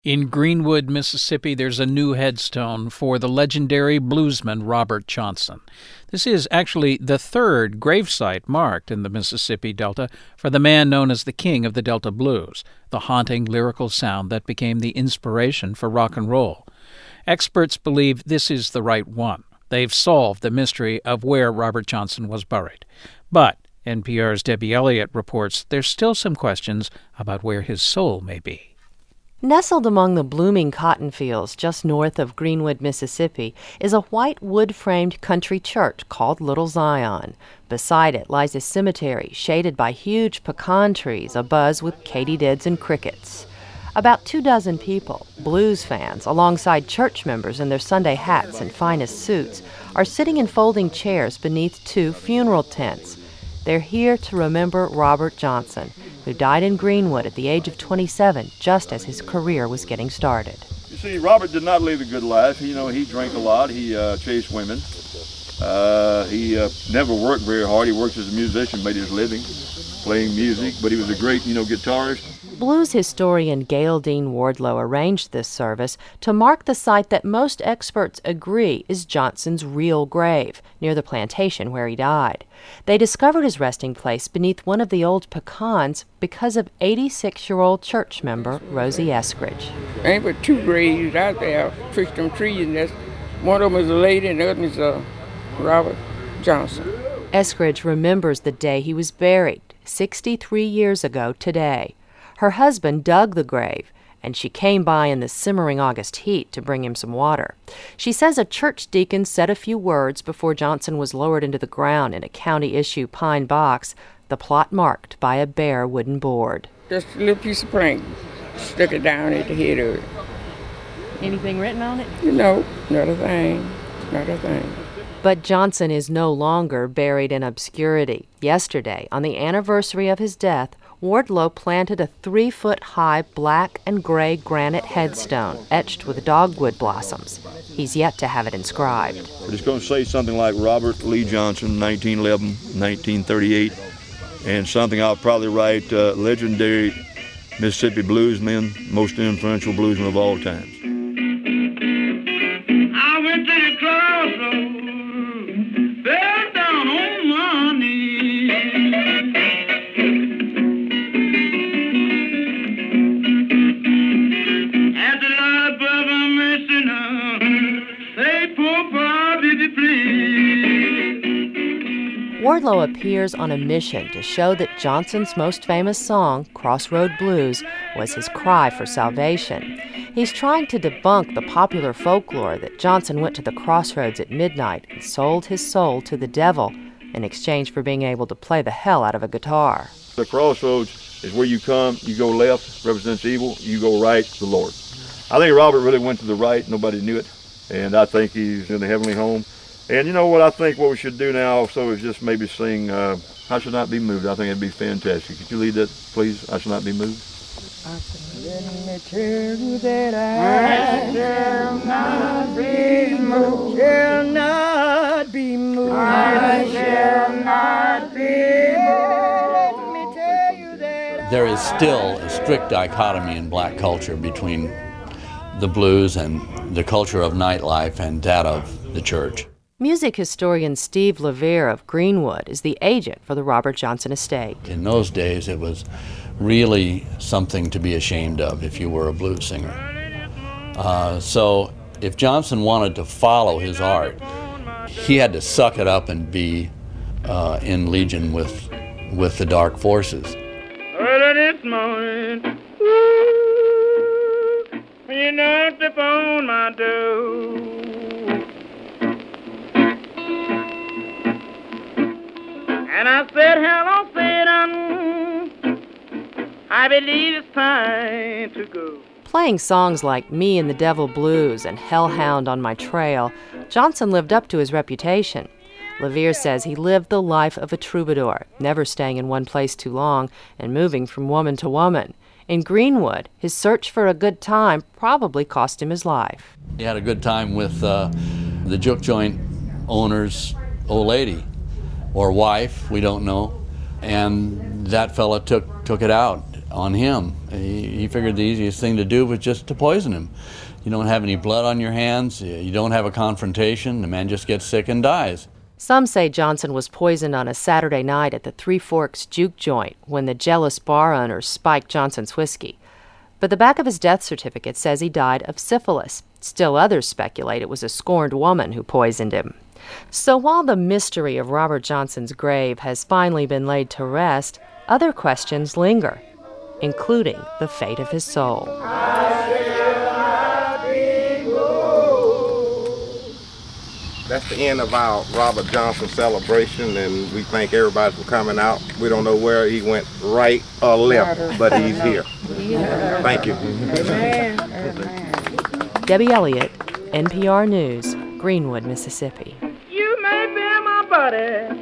In Greenwood, Mississippi, there's a new headstone for the legendary bluesman Robert Johnson. This is actually the third gravesite marked in the Mississippi Delta for the man known as the king of the Delta blues, the haunting lyrical sound that became the inspiration for rock and roll. Experts believe this is the right one. They've solved the mystery of where Robert Johnson was buried. But NPR's Debbie Elliott reports there's still some questions about where his soul may be. Nestled among the blooming cotton fields just north of Greenwood, Mississippi, is a white wood-framed country church called Little Zion. Beside it lies a cemetery shaded by huge pecan trees abuzz with katydids and crickets. About 24 people, blues fans, alongside church members in their Sunday hats and finest suits, are sitting in folding chairs beneath two funeral tents. They're here to remember Robert Johnson, who died in Greenwood at the age of 27, just as his career was getting started. You see, Robert did not live a good life. He drank a lot. He chased women. He never worked very hard. He worked as a musician, made his living playing music, but he was a great, guitarist. Blues historian Gayle Dean Wardlow arranged this service to mark the site that most experts agree is Johnson's real grave, near the plantation where he died. They discovered his resting place beneath one of the old pecans because of 86-year-old church member Rosie Eskridge. Ain't but two graves out there, fixed them trees, and that's, one of them is a lady and the other is Robert Johnson. Eskridge remembers the day he was buried, 63 years ago today. Her husband dug the grave, and she came by in the simmering August heat to bring him some water. She says a church deacon said a few words before Johnson was lowered into the ground in a county-issue pine box, the plot marked by a bare wooden board. Just a little piece of plank, stuck it down at the head of it. Anything written on it? No, not a thing, not a thing. But Johnson is no longer buried in obscurity. Yesterday, on the anniversary of his death, Wardlow planted a 3-foot-high black and gray granite headstone etched with dogwood blossoms. He's yet to have it inscribed. But it's going to say something like Robert Lee Johnson, 1911, 1938, and something I'll probably write, legendary Mississippi bluesman, most influential bluesman of all times. I went to the crossroads, fell down on my knees. At the Lord brother mercy now, say poor Bobby please. Wardlow appears on a mission to show that Johnson's most famous song, Crossroad Blues, was his cry for salvation. He's trying to debunk the popular folklore that Johnson went to the crossroads at midnight and sold his soul to the devil in exchange for being able to play the hell out of a guitar. The crossroads is where you come, you go left, represents evil, you go right, the Lord. I think Robert really went to the right, nobody knew it, and I think he's in the heavenly home. And you know what, I think what we should do now also is just maybe sing I Shall Not Be Moved. I think it'd be fantastic. Could you lead that, please? I Shall Not Be Moved. Let me tell you that I shall not be moved, shall not be moved. I shall not be moved. Let me tell you that there is still a strict dichotomy in black culture between the blues and the culture of nightlife and that of the church. Music historian Steve Levere of Greenwood is the agent for the Robert Johnson estate. In those days, it was really something to be ashamed of if you were a blues singer. So if Johnson wanted to follow his art, he had to suck it up and be in legion with the dark forces. Early this morning, ooh, when you knocked upon my door, and I said, hello, Satan, I believe it's time to go. Playing songs like Me and the Devil Blues and Hellhound on My Trail, Johnson lived up to his reputation. Levere says he lived the life of a troubadour, never staying in one place too long and moving from woman to woman. In Greenwood, his search for a good time probably cost him his life. He had a good time with the juke joint owner's old lady, or wife, we don't know, and that fella took it out on him. He figured the easiest thing to do was just to poison him. You don't have any blood on your hands, you don't have a confrontation, the man just gets sick and dies. Some say Johnson was poisoned on a Saturday night at the Three Forks Juke Joint when the jealous bar owner spiked Johnson's whiskey. But the back of his death certificate says he died of syphilis. Still others speculate it was a scorned woman who poisoned him. So while the mystery of Robert Johnson's grave has finally been laid to rest, other questions linger, including the fate of his soul. That's the end of our Robert Johnson celebration, and we thank everybody for coming out. We don't know where he went, right or left, but he's here. Thank you. Debbie Elliott, NPR News, Greenwood, Mississippi. You may be my buddy,